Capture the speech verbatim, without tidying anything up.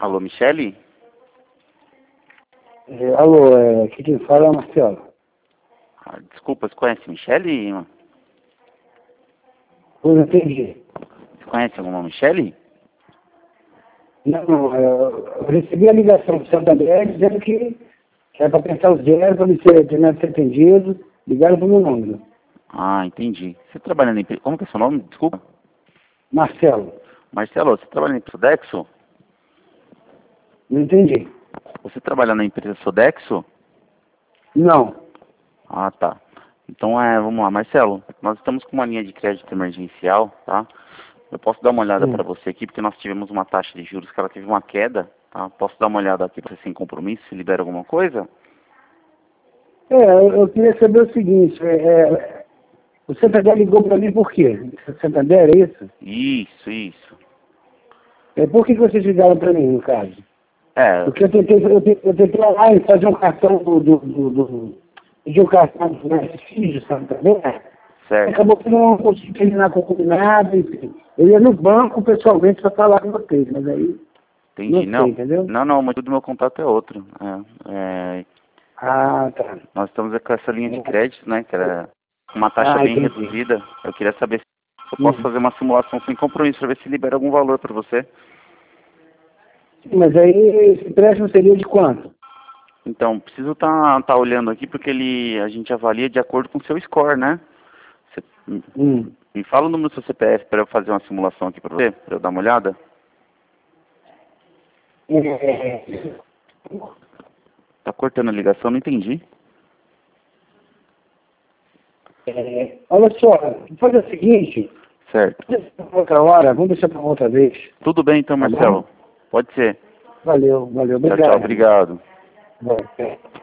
Alô, Michele? É, alô, é, aqui quem fala é o Marcelo. Ah, desculpa, você conhece Michele? Eu não entendi. Você conhece alguma Michele? Não, não, é, eu recebi a ligação do Santander dizendo que era para pensar os dinheiros para me ser, terminar ser atendido. Ligaram para o meu número. Ah, entendi. Você trabalha na empresa... Como que é seu nome? Desculpa. Marcelo, Marcelo, você trabalha na empresa Sodexo? não entendi. Você trabalha na empresa Sodexo? Não. Ah, tá. Então, é, vamos lá. Marcelo, nós estamos com uma linha de crédito emergencial, tá? Eu posso dar uma olhada Hum. para você aqui, porque nós tivemos uma taxa de juros que ela teve uma queda, tá? Posso dar uma olhada aqui para você sem compromisso, se libera alguma coisa? É, eu, eu queria saber o seguinte, é, é, o Santander ligou para mim por quê? O Santander é isso? Isso, isso. É, por que, que vocês ligaram para mim, no caso? É, Porque eu tentei, eu tentei, eu tentei lá e fazer um cartão do, do, do, do de um cartão do meu filho, Santander. certo. Acabou que não consegui terminar com o combinado, enfim. Eu ia no banco pessoalmente para falar com vocês, mas aí não Entendi. sei, Não, entendeu? não, não, o motivo do meu contato é outro. É, é, Ah, tá. nós estamos com essa linha de crédito, né, que era uma taxa Ah, bem entendi. reduzida. Eu queria saber se eu posso Hum. fazer uma simulação sem compromisso para ver se libera algum valor para você. Sim, mas aí esse empréstimo seria de quanto? Então, preciso estar tá, tá olhando aqui porque ele, a gente avalia de acordo com o seu score, né? Você, me Hum. me fala o número do seu C P F para eu fazer uma simulação aqui para você, para eu dar uma olhada. É, Tá cortando a ligação, não entendi. é, olha só, vamos fazer o seguinte, Certo. vamos deixar para outra hora, vamos deixar para outra vez. Tudo bem então, Tá Marcelo. bom? Pode ser. Valeu, valeu, Tchau, tchau. obrigado. Obrigado. Bom, é.